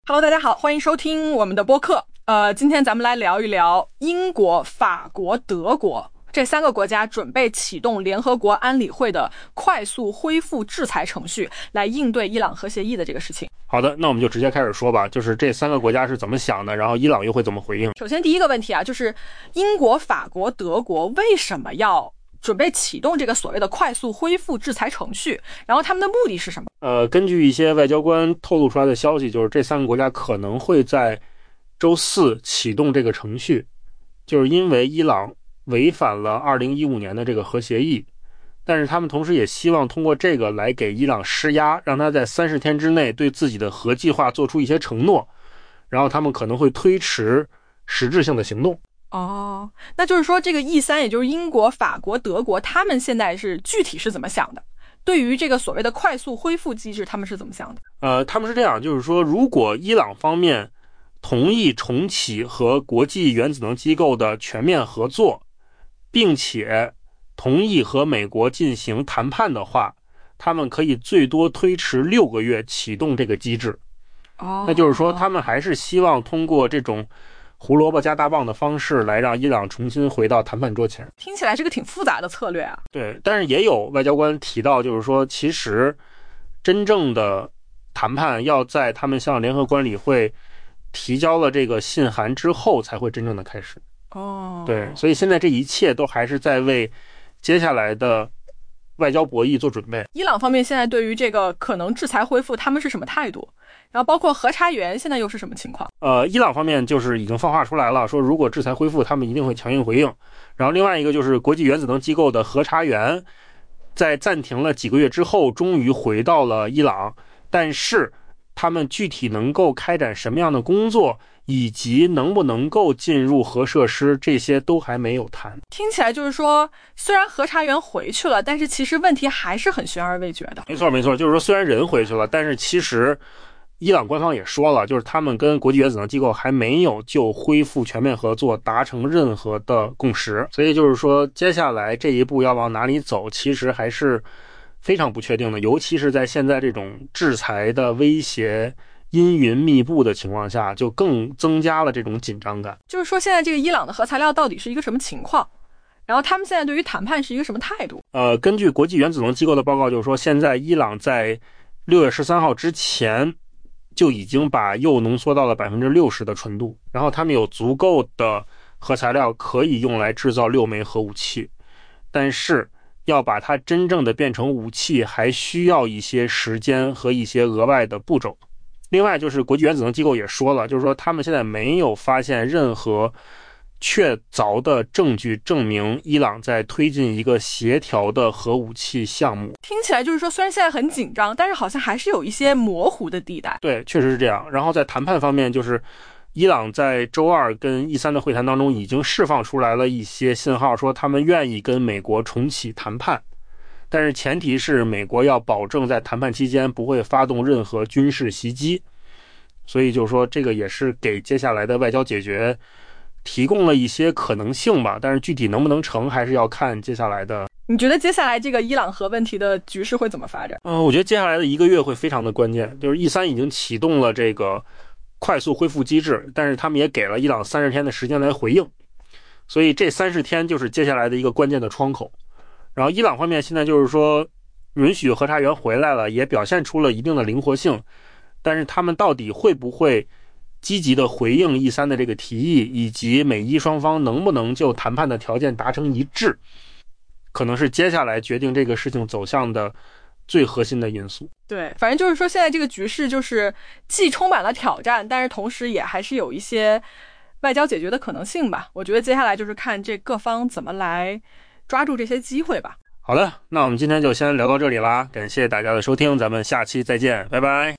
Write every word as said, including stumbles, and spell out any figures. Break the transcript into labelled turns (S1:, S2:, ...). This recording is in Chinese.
S1: Hello， 大家好，欢迎收听我们的播客。呃，今天咱们来聊一聊英国、法国、德国这三个国家准备启动联合国安理会的快速恢复制裁程序，来应对伊朗核协议的这个事情。
S2: 好的，那我们就直接开始说吧，就是这三个国家是怎么想的，然后伊朗又会怎么回应。
S1: 首先第一个问题啊，就是英国、法国、德国为什么要准备启动这个所谓的快速恢复制裁程序，然后他们的目的是什么？
S2: 呃，根据一些外交官透露出来的消息，就是这三个国家可能会在周四启动这个程序，就是因为伊朗违反了二零一五年的这个核协议，但是他们同时也希望通过这个来给伊朗施压，让他在三十天之内对自己的核计划做出一些承诺，然后他们可能会推迟实质性的行动。
S1: 哦，那就是说这个 E 三，也就是英国、法国、德国，他们现在是具体是怎么想的？对于这个所谓的快速恢复机制，他们是怎么想的？
S2: 呃，他们是这样，就是说，如果伊朗方面同意重启和国际原子能机构的全面合作，并且同意和美国进行谈判的话，他们可以最多推迟六个月启动这个机制。
S1: 哦，
S2: 那就是说，他们还是希望通过这种胡萝卜加大棒的方式来让伊朗重新回到谈判桌前。
S1: 听起来是个挺复杂的策略啊。
S2: 对，但是也有外交官提到，就是说其实真正的谈判要在他们向联合国安理会提交了这个信函之后才会真正的开始。
S1: 哦，
S2: 对，所以现在这一切都还是在为接下来的外交博弈做准备。
S1: 伊朗方面现在对于这个可能制裁恢复，他们是什么态度？然后包括核查员现在又是什么情况？
S2: 呃，伊朗方面就是已经放话出来了，说如果制裁恢复，他们一定会强硬回应。然后另外一个就是国际原子能机构的核查员，在暂停了几个月之后，终于回到了伊朗，但是他们具体能够开展什么样的工作，以及能不能够进入核设施，这些都还没有谈。
S1: 听起来就是说，虽然核查员回去了，但是其实问题还是很悬而未决的。
S2: 没错没错，就是说虽然人回去了，但是其实伊朗官方也说了，就是他们跟国际原子能机构还没有就恢复全面合作达成任何的共识，所以就是说接下来这一步要往哪里走，其实还是非常不确定的，尤其是在现在这种制裁的威胁阴云密布的情况下，就更增加了这种紧张感。
S1: 就是说现在这个伊朗的核材料到底是一个什么情况，然后他们现在对于谈判是一个什么态度？
S2: 呃，根据国际原子能机构的报告，就是说现在伊朗在六月十三号之前就已经把铀浓缩到了 百分之六十 的纯度，然后他们有足够的核材料可以用来制造六枚核武器，但是要把它真正的变成武器还需要一些时间和一些额外的步骤。另外就是国际原子能机构也说了，就是说他们现在没有发现任何确凿的证据证明伊朗在推进一个协调的核武器项目。
S1: 听起来就是说虽然现在很紧张，但是好像还是有一些模糊的地带。
S2: 对，确实是这样。然后在谈判方面，就是伊朗在周二跟 E 三的会谈当中已经释放出来了一些信号，说他们愿意跟美国重启谈判，但是前提是美国要保证在谈判期间不会发动任何军事袭击。所以就是说这个也是给接下来的外交解决提供了一些可能性吧，但是具体能不能成还是要看接下来的。
S1: 你觉得接下来这个伊朗核问题的局势会怎么发展？
S2: 嗯、呃，我觉得接下来的一个月会非常的关键，就是 E 三已经启动了这个快速恢复机制，但是他们也给了伊朗三十天的时间来回应，所以这三十天就是接下来的一个关键的窗口。然后伊朗方面现在就是说允许核查员回来了，也表现出了一定的灵活性，但是他们到底会不会积极的回应 E 三的这个提议，以及美伊双方能不能就谈判的条件达成一致，可能是接下来决定这个事情走向的最核心的因素。
S1: 对，反正就是说现在这个局势就是既充满了挑战，但是同时也还是有一些外交解决的可能性吧。我觉得接下来就是看这各方怎么来抓住这些机会吧。
S2: 好的，那我们今天就先聊到这里啦，感谢大家的收听，咱们下期再见，拜拜。